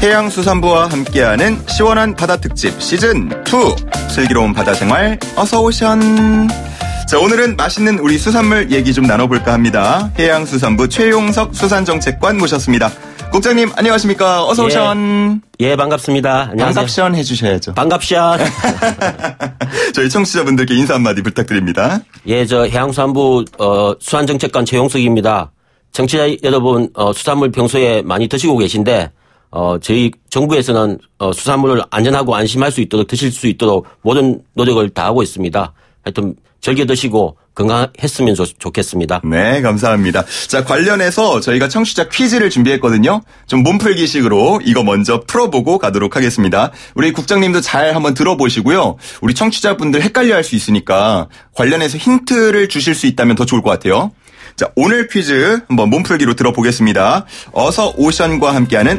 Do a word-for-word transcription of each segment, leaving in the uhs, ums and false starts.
해양수산부와 함께하는 시원한 바다 특집 시즌 투 슬기로운 바다생활 어서 오션. 자, 오늘은 맛있는 우리 수산물 얘기 좀 나눠볼까 합니다. 해양수산부 최용석 수산정책관 모셨습니다. 국장님 안녕하십니까? 어서 오션. 예, 예 반갑습니다. 안녕하세요. 반갑션 해주셔야죠. 반갑션. 저희 청취자분들께 인사 한마디 부탁드립니다. 예, 저 해양수산부 어, 수산정책관 최용석입니다. 청취자 여러분 어, 수산물 평소에 많이 드시고 계신데 어, 저희 정부에서는 어, 수산물을 안전하고 안심할 수 있도록 드실 수 있도록 모든 노력을 다하고 있습니다. 하여튼 즐겨 드시고 건강했으면 좋, 좋겠습니다. 네, 감사합니다. 자, 관련해서 저희가 청취자 퀴즈를 준비했거든요. 좀 몸풀기식으로 이거 먼저 풀어보고 가도록 하겠습니다. 우리 국장님도 잘 한번 들어보시고요. 우리 청취자분들 헷갈려 할 수 있으니까 관련해서 힌트를 주실 수 있다면 더 좋을 것 같아요. 자, 오늘 퀴즈 한번 몸풀기로 들어보겠습니다. 어서 오션과 함께하는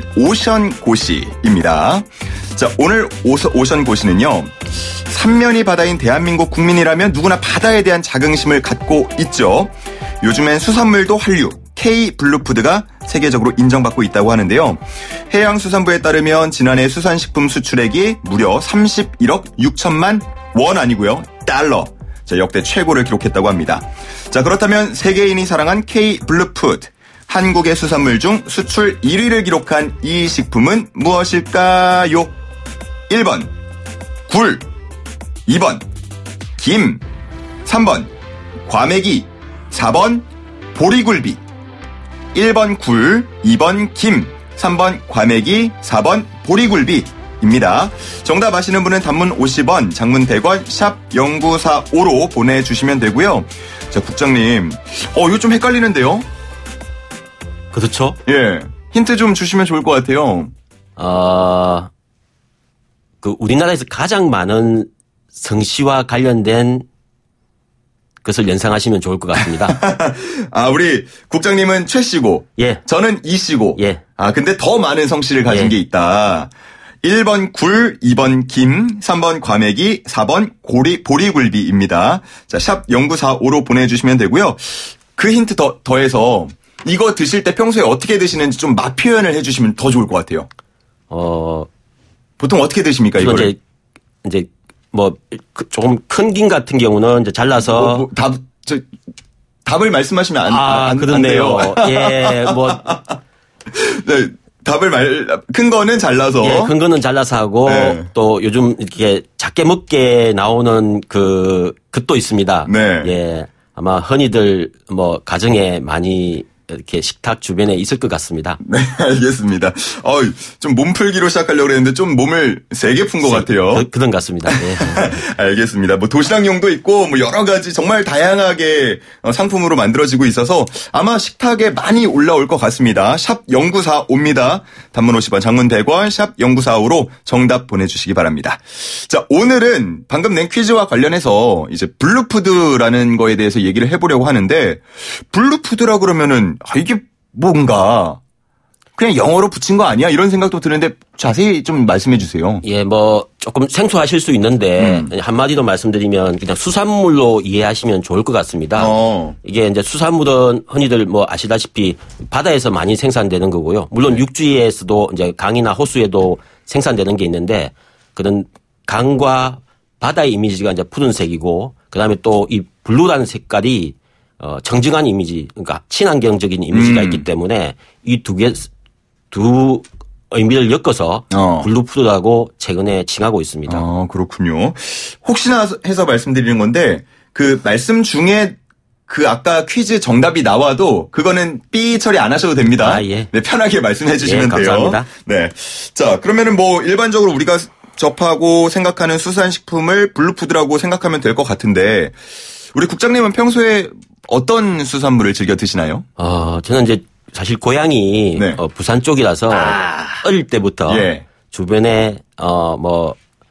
오션고시입니다. 자, 오늘 오서, 오션고시는요. 삼면이 바다인 대한민국 국민이라면 누구나 바다에 대한 자긍심을 갖고 있죠. 요즘엔 수산물도 한류, K블루푸드가 세계적으로 인정받고 있다고 하는데요. 해양수산부에 따르면 지난해 수산식품 수출액이 무려 삼십일억 육천만 원 아니고요. 달러. 자, 역대 최고를 기록했다고 합니다. 자, 그렇다면 세계인이 사랑한 K블루푸드. 한국의 수산물 중 수출 일 위를 기록한 이 식품은 무엇일까요? 일 번 굴, 이 번 김, 삼 번 과메기, 사 번 보리굴비. 일 번 굴, 이 번 김, 삼 번 과메기, 사 번 보리굴비입니다. 정답 아시는 분은 단문 오십 원, 장문 백 원, 샵 공구사오로 보내주시면 되고요. 자, 국장님, 어, 이거 좀 헷갈리는데요? 그렇죠? 예. 힌트 좀 주시면 좋을 것 같아요. 어, 그, 우리나라에서 가장 많은 성씨와 관련된 것을 연상하시면 좋을 것 같습니다. 아, 우리 국장님은 최 씨고. 예. 저는 이 씨고. 예. 아, 근데 더 많은 성씨를 가진 예. 게 있다. 일 번 굴, 이 번 김, 삼 번 과메기, 사 번 고리, 보리굴비입니다. 자, 샵 공구사오로 보내주시면 되고요. 그 힌트 더, 더해서 이거 드실 때 평소에 어떻게 드시는지 좀 맛 표현을 해주시면 더 좋을 것 같아요. 어, 보통 어떻게 드십니까, 이거 이거를? 이제, 이제, 뭐, 조금 큰 김 같은 경우는 이제 잘라서. 뭐, 뭐, 답, 저, 답을 말씀하시면 안, 아, 안, 그렇네요. 안 돼요. 예, 뭐. 네, 답을 말, 큰 거는 잘라서. 예, 큰 거는 잘라서 하고. 네. 또 요즘 이렇게 작게 먹게 나오는 그, 그것도 있습니다. 네. 예. 아마 흔히들 뭐, 가정에 많이 이렇게 식탁 주변에 있을 것 같습니다. 네, 알겠습니다. 어, 좀 몸풀기로 시작하려고 했는데 좀 몸을 세게 푼 것 같아요. 그, 그런 것 같습니다. 네. 알겠습니다. 뭐 도시락용도 있고 뭐 여러 가지 정말 다양하게 상품으로 만들어지고 있어서 아마 식탁에 많이 올라올 것 같습니다. 샵 공구사오입니다. 단문 오십 원, 장문 백 원, 샵 공구사오로 정답 보내주시기 바랍니다. 자, 오늘은 방금 낸 퀴즈와 관련해서 이제 블루푸드라는 거에 대해서 얘기를 해보려고 하는데 블루푸드라 그러면은 아, 이게 뭔가 그냥 영어로 붙인 거 아니야? 이런 생각도 드는데 자세히 좀 말씀해 주세요. 예, 뭐 조금 생소하실 수 있는데 음. 한마디로 말씀드리면 그냥 수산물로 이해하시면 좋을 것 같습니다. 어. 이게 이제 수산물은 흔히들 뭐 아시다시피 바다에서 많이 생산되는 거고요. 물론 네. 육지에서도 이제 강이나 호수에도 생산되는 게 있는데 그런 강과 바다의 이미지가 이제 푸른색이고 그다음에 또 이 블루라는 색깔이 어, 정직한 이미지, 그러니까 친환경적인 이미지가 음. 있기 때문에 이 두 개, 두 의미를 엮어서 어. 블루푸드라고 최근에 칭하고 있습니다. 아, 그렇군요. 혹시나 해서 말씀드리는 건데 그 말씀 중에 그 아까 퀴즈 정답이 나와도 그거는 삐 처리 안 하셔도 됩니다. 아, 예. 네, 편하게 말씀해 주시면 예, 돼요. 감사합니다. 네. 자, 그러면은 뭐 일반적으로 우리가 접하고 생각하는 수산식품을 블루푸드라고 생각하면 될 것 같은데 우리 국장님은 평소에 어떤 수산물을 즐겨 드시나요? 어, 저는 이제 사실 고향이 네. 어, 부산 쪽이라서 아. 어릴 때부터 예. 주변에 어, 뭐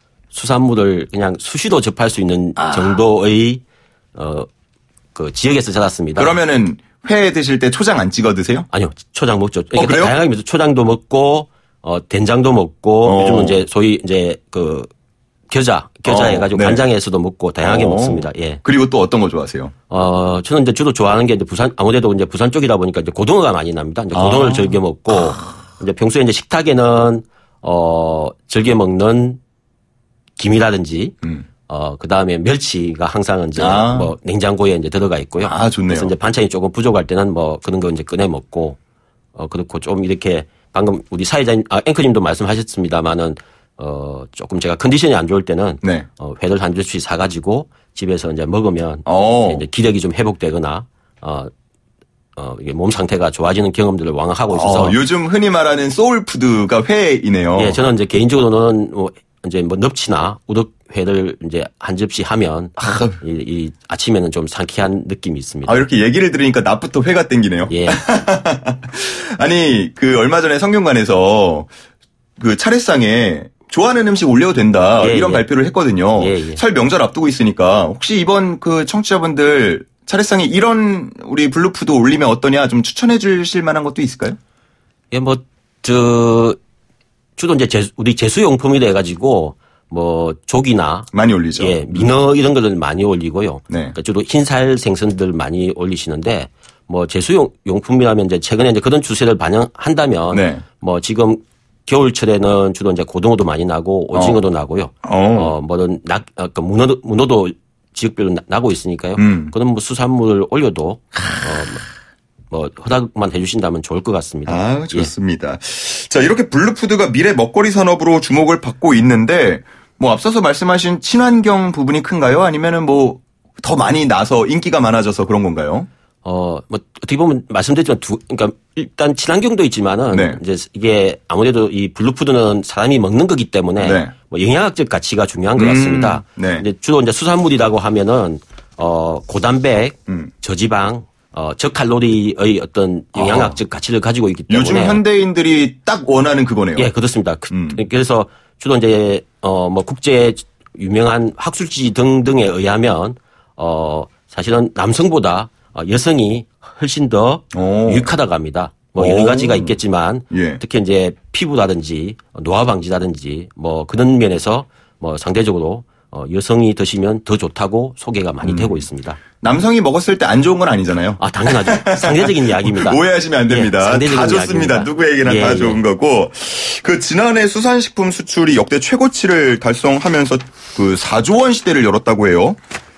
수산물을 그냥 수시로 접할 수 있는 아. 정도의 어, 그 지역에서 자랐습니다. 그러면은 회 드실 때 초장 안 찍어 드세요? 아니요, 초장 먹죠. 어, 그래요? 다양하게 먹죠. 초장도 먹고 어, 된장도 먹고 어. 요즘은 이제 소위 이제 그 겨자, 겨자 어, 해가지고 네. 간장에서도 먹고 다양하게 어. 먹습니다. 예. 그리고 또 어떤 거 좋아하세요? 어, 저는 이제 주로 좋아하는 게 이제 부산, 아무래도 이제 부산 쪽이다 보니까 이제 고등어가 많이 납니다. 이제 고등어를 아. 즐겨 먹고, 이제 평소에 이제 식탁에는, 어, 즐겨 먹는 김이라든지, 음. 어, 그 다음에 멸치가 항상 이제 아. 뭐 냉장고에 이제 들어가 있고요. 아, 좋네요. 그래서 이제 반찬이 조금 부족할 때는 뭐 그런 거 이제 꺼내 먹고, 어, 그렇고 좀 이렇게 방금 우리 사회자님, 아, 앵커님도 말씀하셨습니다만은, 어, 조금 제가 컨디션이 안 좋을 때는, 네. 어, 회를 한 접시 사가지고 집에서 이제 먹으면, 오. 이제 기력이 좀 회복되거나, 어, 어, 이게 몸 상태가 좋아지는 경험들을 왕하고 있어서. 어, 요즘 흔히 말하는 소울푸드가 회이네요. 예, 저는 이제 개인적으로는 뭐, 이제 뭐 넙치나 우럭회를 이제 한 접시 하면, 아. 이, 이 아침에는 좀 상쾌한 느낌이 있습니다. 아, 이렇게 얘기를 들으니까 낮부터 회가 땡기네요. 예. 아니, 그 얼마 전에 성균관에서 그 차례상에 좋아하는 음식 올려도 된다. 예, 이런 예. 발표를 했거든요. 예, 예. 설 명절 앞두고 있으니까 혹시 이번 그 청취자분들 차례상에 이런 우리 블루푸드 올리면 어떠냐 좀 추천해 주실 만한 것도 있을까요? 예, 뭐, 저, 주로 이제 제, 우리 제수용품이라 해가지고, 뭐, 조기나, 많이 올리죠. 예, 민어 이런 거를 많이 올리고요. 네. 그러니까 주로 흰살 생선들 많이 올리시는데, 뭐, 제수용, 용품이라면 이제 최근에 이제 그런 추세를 반영한다면, 네. 뭐, 지금 겨울철에는 주로 이제 고등어도 많이 나고, 오징어도 어. 나고요. 어. 어, 뭐든 낙, 아까 문어도, 문어도 지역별로 나, 나고 있으니까요. 음. 그런 뭐 수산물을 올려도, 어, 뭐, 뭐 허락만 해주신다면 좋을 것 같습니다. 아, 좋습니다. 예. 자, 이렇게 블루푸드가 미래 먹거리 산업으로 주목을 받고 있는데, 뭐, 앞서서 말씀하신 친환경 부분이 큰가요? 아니면은 뭐, 더 많이 나서 인기가 많아져서 그런 건가요? 어, 뭐, 어떻게 보면 말씀드렸지만 두, 그러니까 일단 친환경도 있지만은 네. 이제 이게 아무래도 이 블루푸드는 사람이 먹는 거기 때문에 네. 뭐 영양학적 가치가 중요한 것 음, 같습니다. 네. 이제 주로 이제 수산물이라고 하면은 어, 고단백, 음. 저지방, 어, 저칼로리의 어떤 영양학적 가치를 가지고 있기 때문에 요즘 현대인들이 딱 원하는 그거네요. 예, 그렇습니다. 그- 음. 그래서 주로 이제 어 뭐 국제 유명한 학술지 등등에 의하면 어 사실은 남성보다 어, 여성이 훨씬 더 오. 유익하다고 합니다. 뭐 오. 여러 가지가 있겠지만 예. 특히 이제 피부라든지 노화 방지라든지 뭐 그런 면에서 뭐 상대적으로 어, 여성이 드시면 더 좋다고 소개가 많이 음. 되고 있습니다. 남성이 먹었을 때 안 좋은 건 아니잖아요. 아 당연하죠. 상대적인 이야기입니다. 오해하시면 안 됩니다. 예, 상대적인 다 좋습니다. 이야기입니다. 누구에게나 예, 다 예. 좋은 거고. 그 지난해 수산식품 수출이 역대 최고치를 달성하면서 그 사조 원 시대를 열었다고 해요.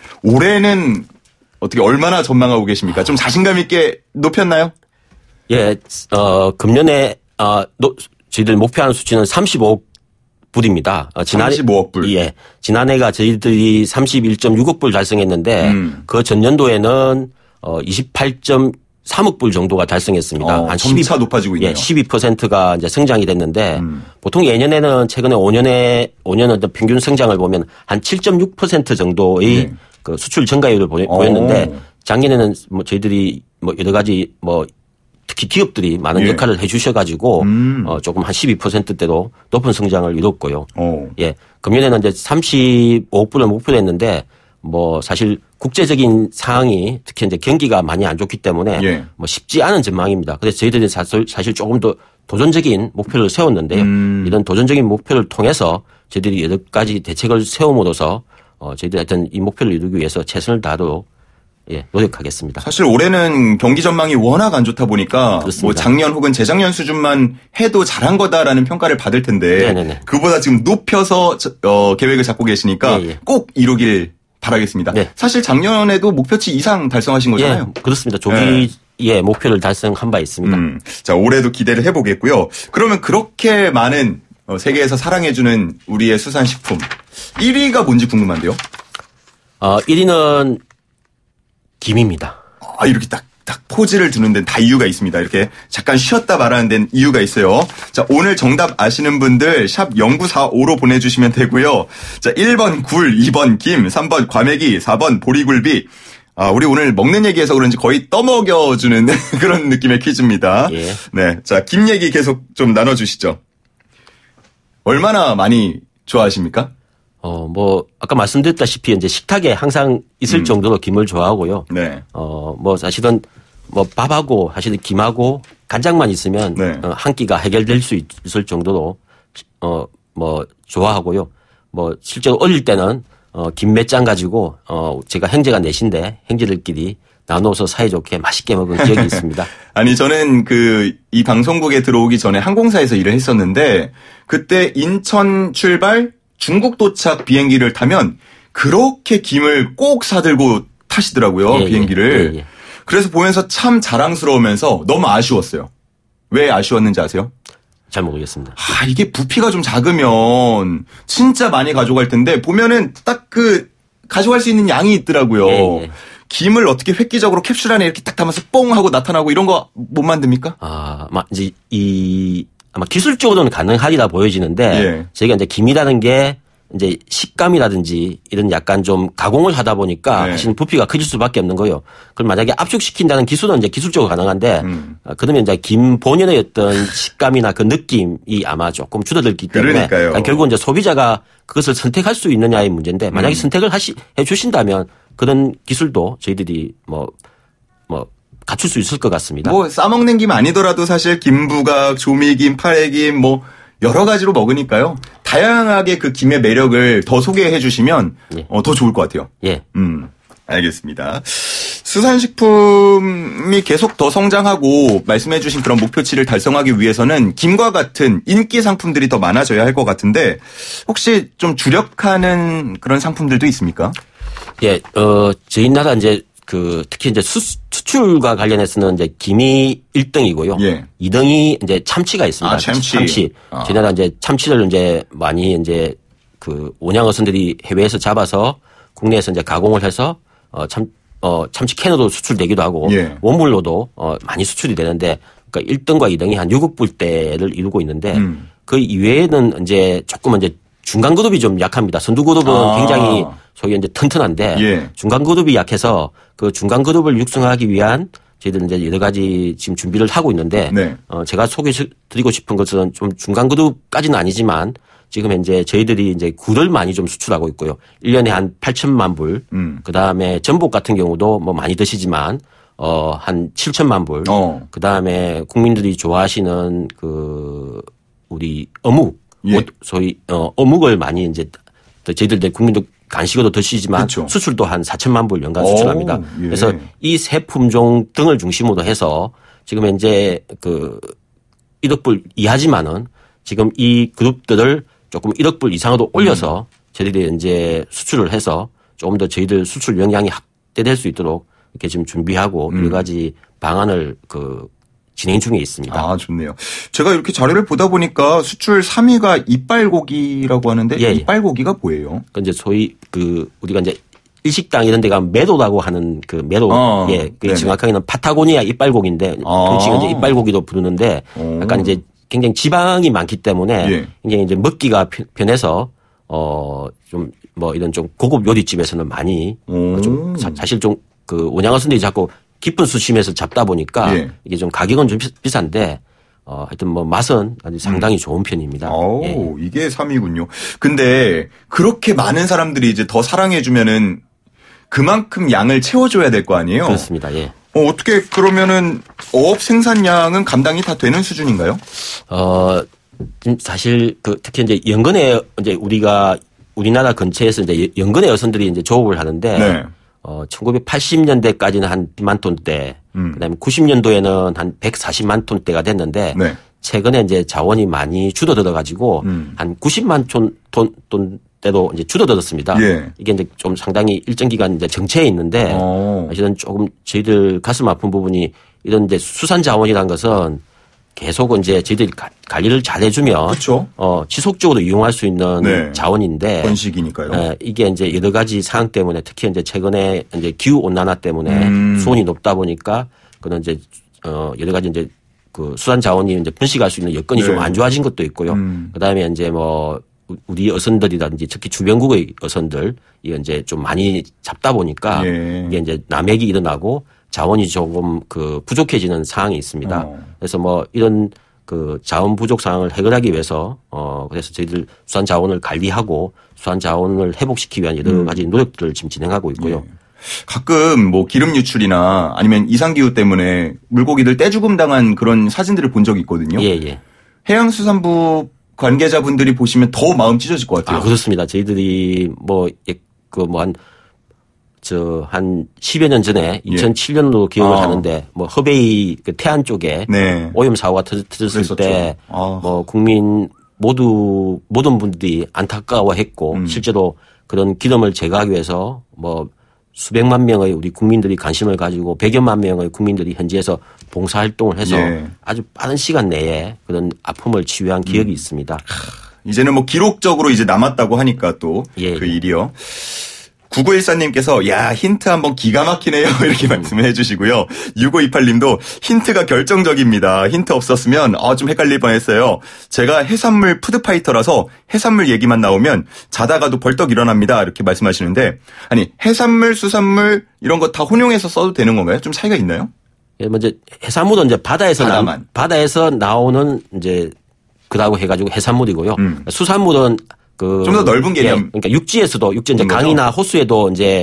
올해는 어떻게 얼마나 전망하고 계십니까? 좀 자신감 있게 높였나요? 예, 어, 금년에, 어, 노, 저희들 목표하는 수치는 삼십오억 불입니다. 어, 지난해. 삼십오억 불. 예. 지난해가 저희들이 삼십일 점 육억 불 달성했는데, 음. 그 전년도에는, 어, 이십팔 점 삼억 불 정도가 달성했습니다. 어, 점차 높아지고 있네요. 예, 십이 퍼센트가 이제 성장이 됐는데, 음. 보통 예년에는 최근에 오 년에, 오 년의 평균 성장을 보면 한 칠 점 육 퍼센트 정도의 네. 그 수출 증가율을 보- 어. 보였는데, 작년에는 뭐 저희들이 뭐 여러 가지 뭐 특히 기업들이 많은 예. 역할을 해 주셔가지고 음. 어 조금 한 십이 퍼센트대로 높은 성장을 이뤘고요. 어. 예, 금년에는 이제 삼십오억 불을 목표로 했는데 뭐 사실 국제적인 상황이 특히 이제 경기가 많이 안 좋기 때문에 예. 뭐 쉽지 않은 전망입니다. 그래서 저희들이 사실 사실 조금 더 도전적인 목표를 세웠는데요. 음. 이런 도전적인 목표를 통해서 저희들이 여러 가지 대책을 세움으로써 어 저희들이 하여튼 이 목표를 이루기 위해서 최선을 다하도록 예, 노력하겠습니다. 사실 올해는 경기 전망이 워낙 안 좋다 보니까 그렇습니다. 뭐 작년 혹은 재작년 수준만 해도 잘한 거다라는 평가를 받을 텐데 네네네. 그보다 지금 높여서 저- 어, 계획을 잡고 계시니까 예, 예. 꼭 이루길 바라겠습니다. 네. 사실 작년에도 목표치 이상 달성하신 거잖아요. 예, 그렇습니다. 조기 예, 목표를 달성한 바 있습니다. 음, 자 올해도 기대를 해보겠고요. 그러면 그렇게 많은 어, 세계에서 사랑해주는 우리의 수산식품 일 위가 뭔지 궁금한데요. 어, 일 위는 김입니다. 아, 이렇게 딱, 딱 포즈를 두는 데는 다 이유가 있습니다. 이렇게 잠깐 쉬었다 말하는 데는 이유가 있어요. 자, 오늘 정답 아시는 분들 샵 영구사오로 보내주시면 되고요. 자, 일 번 굴, 이 번 김, 삼 번 과메기, 사 번 보리굴비. 아, 우리 오늘 먹는 얘기해서 그런지 거의 떠먹여주는 그런 느낌의 퀴즈입니다. 예. 네. 자, 김 얘기 계속 좀 나눠주시죠. 얼마나 많이 좋아하십니까? 어, 뭐, 아까 말씀드렸다시피 이제 식탁에 항상 있을 음. 정도로 김을 좋아하고요. 네. 어, 뭐 사실은 뭐 밥하고 사실은 김하고 간장만 있으면 네. 어, 한 끼가 해결될 수 있을 정도로 어, 뭐 좋아하고요. 뭐 실제로 어릴 때는 어, 김 몇 장 가지고 어, 제가 형제가 넷인데 형제들끼리 나눠서 사이좋게 맛있게 먹은 기억이 있습니다. 아니 저는 그 이 방송국에 들어오기 전에 항공사에서 일을 했었는데 그때 인천 출발 중국 도착 비행기를 타면 그렇게 김을 꼭 사들고 타시더라고요. 예, 비행기를. 예, 예. 그래서 보면서 참 자랑스러우면서 너무 아쉬웠어요. 왜 아쉬웠는지 아세요? 잘 모르겠습니다. 아, 이게 부피가 좀 작으면 진짜 많이 가져갈 텐데 보면은 딱 그 가져갈 수 있는 양이 있더라고요. 예, 예. 김을 어떻게 획기적으로 캡슐 안에 이렇게 딱 담아서 뽕 하고 나타나고 이런 거 못 만듭니까? 아, 아마 이제 이 아마 기술적으로는 가능하리라 보여지는데 예. 저희가 이제 김이라는 게 이제 식감이라든지 이런 약간 좀 가공을 하다 보니까 네. 사실은 부피가 커질 수밖에 없는 거예요. 그럼 만약에 압축시킨다는 기술은 이제 기술적으로 가능한데 음. 그러면 이제 김 본연의 어떤 식감이나 그 느낌이 아마 조금 줄어들기 때문에 그러니까요. 그러니까 결국은 이제 소비자가 그것을 선택할 수 있느냐의 문제인데 만약에 음. 선택을 하시 해 주신다면 그런 기술도 저희들이 뭐 뭐 갖출 수 있을 것 같습니다. 뭐 싸먹는 김 아니더라도 사실 김부각, 조미김, 파래김 뭐 여러 가지로 먹으니까요. 다양하게 그 김의 매력을 더 소개해 주시면 예. 어, 더 좋을 것 같아요. 예. 음, 알겠습니다. 수산식품이 계속 더 성장하고 말씀해 주신 그런 목표치를 달성하기 위해서는 김과 같은 인기 상품들이 더 많아져야 할 것 같은데 혹시 좀 주력하는 그런 상품들도 있습니까? 예, 어, 저희 나라 이제 그 특히 이제 수, 수출과 관련해서는 이제 김이 일 등이고요. 예. 이 등이 이제 참치가 있습니다. 아, 참치. 참치. 아. 저희 나라 이제 참치를 이제 많이 이제 그 온양 어선들이 해외에서 잡아서 국내에서 이제 가공을 해서 어, 참, 어, 참치 캔으로 수출되기도 하고 예. 원물로도 어, 많이 수출이 되는데 그러니까 일 등과 이 등이 한 육억 불대를 이루고 있는데 음. 그 이외에는 이제 조금 이제 중간 그룹이 좀 약합니다. 선두 그룹은 아. 굉장히 소위 이제 튼튼한데 예. 중간 그룹이 약해서 그 중간 그룹을 육성하기 위한 저희들 이제 여러 가지 지금 준비를 하고 있는데 네. 어 제가 소개드리고 싶은 것은 좀 중간 그룹까지는 아니지만 지금 현재 저희들이 이제 굴을 많이 좀 수출하고 있고요. 일 년에 한 팔천만 불. 음. 그다음에 전복 같은 경우도 뭐 많이 드시지만 어 한 칠천만 불. 어. 그다음에 국민들이 좋아하시는 그 우리 어묵 예. 소위 어 어묵을 많이 이제 저희들 이제 국민도 간식으로 드시지만 그렇죠. 수출도 한 사천만 불 연간 오, 수출합니다. 예. 그래서 이 세 품종 등을 중심으로 해서 지금 현재 그 일억 불 이하지만은 지금 이 그룹들을 조금 일억 불 이상으로 올려서 저희들이 이제 수출을 해서 조금 더 저희들 수출 영향이 확대될 수 있도록 이렇게 지금 준비하고 음. 여러 가지 방안을 그 진행 중에 있습니다. 아, 좋네요. 제가 이렇게 자료를 보다 보니까 수출 삼 위가 이빨고기라고 하는데 예, 예. 이빨고기가 뭐예요? 그 이제 소위 그 우리가 이제 일식당 이런 데가 메도라고 하는 그 메도 어, 예, 그 네네. 정확하게는 파타고니아 이빨고기인데 아. 정치가 이제 이빨고기도 부르는데 오. 약간 이제 굉장히 지방이 많기 때문에 예. 굉장히 이제 먹기가 편- 편해서 어 좀 뭐 이런 좀 고급 요리집에서는 많이 오. 좀 사, 사실 좀 그 온양어선들이 자꾸 깊은 수심에서 잡다 보니까 예. 이게 좀 가격은 좀 비- 비싼데 어 하여튼 뭐 맛은 아주 상당히 좋은 편입니다. 오, 예. 이게 삼 위군요. 근데 그렇게 많은 사람들이 이제 더 사랑해 주면은 그만큼 양을 채워줘야 될 거 아니에요? 그렇습니다. 예. 어, 어떻게 그러면은 어업 생산량은 감당이 다 되는 수준인가요? 어, 지금 사실 그 특히 이제 연근에 이제 우리가 우리나라 근처에서 이제 연근의 어선들이 이제 조업을 하는데 네. 어, 천구백팔십 년대까지는 한 백만 톤대, 음. 그다음에 구십 년도에는 한 백사십만 톤대가 됐는데 네. 최근에 이제 자원이 많이 줄어들어 가지고 음. 한 구십만 톤, 톤, 톤대로 이제 줄어들었습니다. 예. 이게 이제 좀 상당히 일정 기간 이제 정체해 있는데 어. 사실은 조금 저희들 가슴 아픈 부분이 이런 이제 수산 자원이라는 것은 계속 이제 저희들이 가- 관리를 잘 해주면 그렇죠. 어, 지속적으로 이용할 수 있는 네. 자원인데 번식이니까요. 예, 이게 이제 여러 가지 상황 때문에 특히 이제 최근에 이제 기후 온난화 때문에 음. 수온이 높다 보니까 그런 이제 어 여러 가지 이제 그 수산 자원이 이제 분식할 수 있는 여건이 네. 좀 안 좋아진 것도 있고요. 음. 그다음에 이제 뭐 우리 어선들이라든지 특히 주변국의 어선들 이게 이제 좀 많이 잡다 보니까 예. 이게 이제 남획이 일어나고 자원이 조금 그 부족해지는 상황이 있습니다. 어. 그래서 뭐 이런 그 자원 부족 상황을 해결하기 위해서 어 그래서 저희들 수산 자원을 관리하고 수산 자원을 회복시키기 위한 여러 가지 노력들을 지금 진행하고 있고요. 예. 가끔 뭐 기름 유출이나 아니면 이상기후 때문에 물고기들 떼죽음 당한 그런 사진들을 본 적이 있거든요. 예, 예. 해양수산부 관계자분들이 보시면 더 마음 찢어질 것 같아요. 아, 그렇습니다. 저희들이 뭐, 그 뭐 한 저 한 십여 년 전에 이천칠 년으로 기억을 아. 하는데 뭐 허베이 그 태안 쪽에 네. 오염 사고가 터졌, 터졌을 때 아. 뭐 국민 모두 모든 분들이 안타까워했고 음. 실제로 그런 기름을 제거하기 위해서 뭐 수백만 명의 우리 국민들이 관심을 가지고 백여만 명의 국민들이 현지에서 봉사활동을 해서 예. 아주 빠른 시간 내에 그런 아픔을 치유한 기억이 음. 있습니다. 이제는 뭐 기록적으로 이제 남았다고 하니까 또 그 예. 일이요. 구구일사님께서 야 힌트 한번 기가 막히네요 이렇게 말씀을 해주시고요. 육오이팔님도 힌트가 결정적입니다. 힌트 없었으면 아, 좀 헷갈릴 뻔했어요. 제가 해산물 푸드파이터라서 해산물 얘기만 나오면 자다가도 벌떡 일어납니다. 이렇게 말씀하시는데 아니 해산물 수산물 이런 거 다 혼용해서 써도 되는 건가요? 좀 차이가 있나요? 예, 먼저 해산물은 이제 바다에서 나, 바다에서 나오는 이제 그라고 해가지고 해산물이고요. 음. 수산물은 그 좀 더 넓은 개념. 예, 그러니까 육지에서도 육지 이제 거죠? 강이나 호수에도 이제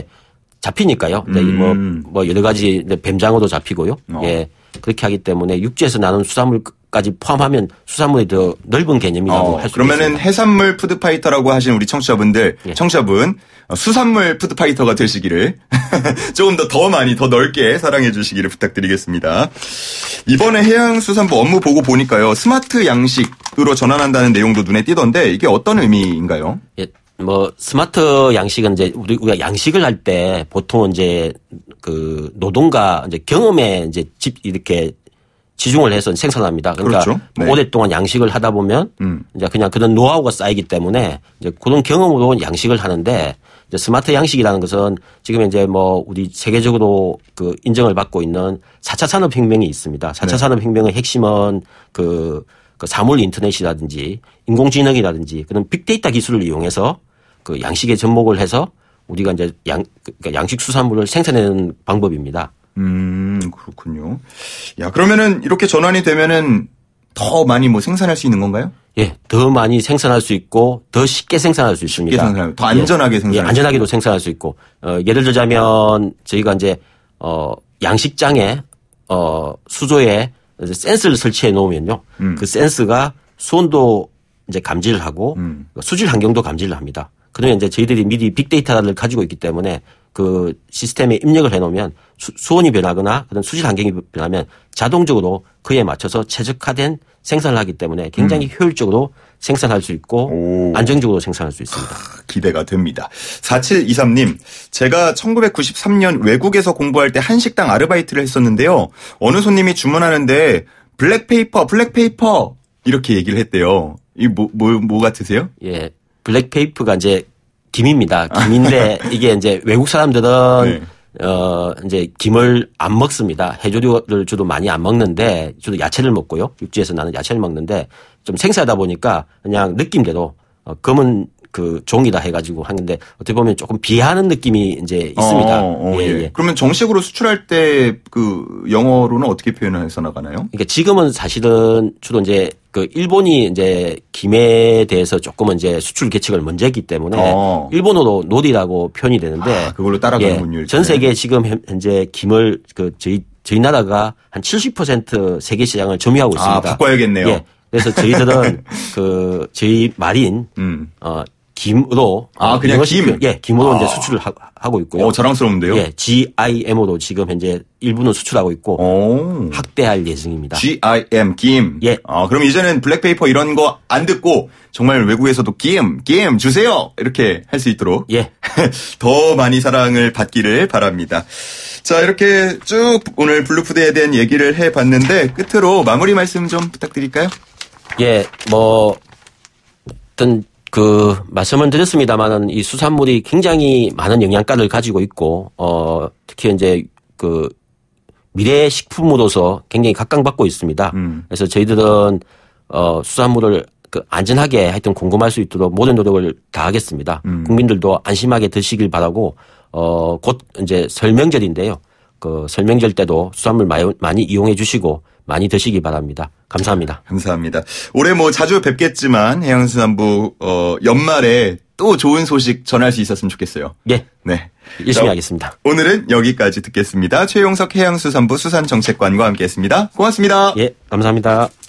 잡히니까요. 이제 음. 뭐, 뭐 여러 가지 이제 뱀장어도 잡히고요. 어. 예. 그렇게 하기 때문에 육지에서 나는 수산물까지 포함하면 수산물이 더 넓은 개념이라고 어, 할 수 그러면은 있습니다. 해산물 푸드파이터라고 하신 우리 청취자분들, 예. 청취자분 수산물 푸드파이터가 되시기를 조금 더 더 많이 더 넓게 사랑해 주시기를 부탁드리겠습니다. 이번에 해양수산부 업무 보고 보니까요. 스마트 양식으로 전환한다는 내용도 눈에 띄던데 이게 어떤 의미인가요? 예. 뭐 스마트 양식은 이제 우리 우리가 양식을 할 때 보통은 이제 그 노동과 이제 경험에 이제 집 이렇게 지중을 해서 생산합니다. 그러니까 그렇죠. 네. 오랫동안 양식을 하다 보면 음. 이제 그냥 그런 노하우가 쌓이기 때문에 이제 그런 경험으로 양식을 하는데 이제 스마트 양식이라는 것은 지금 이제 뭐 우리 세계적으로 그 인정을 받고 있는 사 차 산업혁명이 있습니다. 사 차 네. 산업혁명의 핵심은 그, 그 사물 인터넷이라든지 인공지능이라든지 그런 빅데이터 기술을 이용해서 그 양식에 접목을 해서 우리가 이제 양, 그러니까 양식 수산물을 생산하는 방법입니다. 음, 그렇군요. 야, 그러면은 이렇게 전환이 되면은 더 많이 뭐 생산할 수 있는 건가요? 예, 더 많이 생산할 수 있고 더 쉽게 생산할 수 있습니다. 쉽게 생산하고 더 안전하게 예, 생산할 예, 수 안전하게도 생산할 수 있고 어, 예를 들자면 저희가 이제 어, 양식장에 어, 수조에 센서를 설치해 놓으면요, 음. 그 센서가 수온도 이제 감지를 하고 음. 수질 환경도 감지를 합니다. 그러면 이제 저희들이 미리 빅데이터를 가지고 있기 때문에 그 시스템에 입력을 해놓으면 수, 수온이 변하거나 그런 수질 환경이 변하면 자동적으로 그에 맞춰서 최적화된 생산을 하기 때문에 굉장히 음. 효율적으로 생산할 수 있고 오. 안정적으로 생산할 수 있습니다. 기대가 됩니다. 사칠이삼님, 제가 천구백구십삼 년 외국에서 공부할 때 한식당 아르바이트를 했었는데요. 어느 손님이 주문하는데 블랙페이퍼, 블랙페이퍼 이렇게 얘기를 했대요. 이 뭐, 뭐, 뭐 같으세요? 예. 블랙페이퍼가 이제 김입니다. 김인데 이게 이제 외국 사람들은 네. 어 이제 김을 안 먹습니다. 해조류를 주로 많이 안 먹는데 주로 야채를 먹고요. 육지에서 나는 야채를 먹는데 좀 생소하다 보니까 그냥 느낌대로 어, 검은 그 종이다 해가지고 하는데 어떻게 보면 조금 비하하는 느낌이 이제 있습니다. 어, 어, 예, 예. 예. 그러면 정식으로 수출할 때 그 영어로는 어떻게 표현해서 나가나요? 그러니까 지금은 사실은 주로 이제 그 일본이 이제 김에 대해서 조금은 이제 수출 계책을 먼저 했기 때문에 어. 일본어로 노리라고 표현이 되는데 아, 그걸로 따라가는군요. 예, 전 세계 지금 현재 김을 그 저희 저희 나라가 한 칠십 퍼센트 세계 시장을 점유하고 있습니다. 아, 바꿔야겠네요. 예. 그래서 저희들은 그 저희 말인 음. 어 김으로 아 그냥 김 예 김으로 아. 이제 수출을 하, 하고 있고요. 오, 자랑스러운데요. 예, 지아이엠으로 지금 현재 일부는 수출하고 있고 오. 확대할 예정입니다. 지아이엠 김. 예. 아 그럼 이제는 블랙페이퍼 이런 거 안 듣고 정말 외국에서도 김, 김 주세요 이렇게 할 수 있도록 예. 더 많이 사랑을 받기를 바랍니다. 자 이렇게 쭉 오늘 블루푸드에 대한 얘기를 해봤는데 끝으로 마무리 말씀 좀 부탁드릴까요? 예, 뭐 어떤 그 말씀을 드렸습니다만은 이 수산물이 굉장히 많은 영양가를 가지고 있고 어 특히 이제 그 미래 식품으로서 굉장히 각광받고 있습니다. 음. 그래서 저희들은 어 수산물을 그 안전하게 하여튼 공급할 수 있도록 모든 노력을 다하겠습니다. 음. 국민들도 안심하게 드시길 바라고 어 곧 이제 설명절인데요. 그 설명절 때도 수산물 많이 이용해 주시고 많이 드시기 바랍니다. 감사합니다. 감사합니다. 올해 뭐 자주 뵙겠지만 해양수산부 어 연말에 또 좋은 소식 전할 수 있었으면 좋겠어요. 예. 네. 열심히 하겠습니다. 오늘은 여기까지 듣겠습니다. 최용석 해양수산부 수산정책관과 함께했습니다. 고맙습니다. 예, 감사합니다.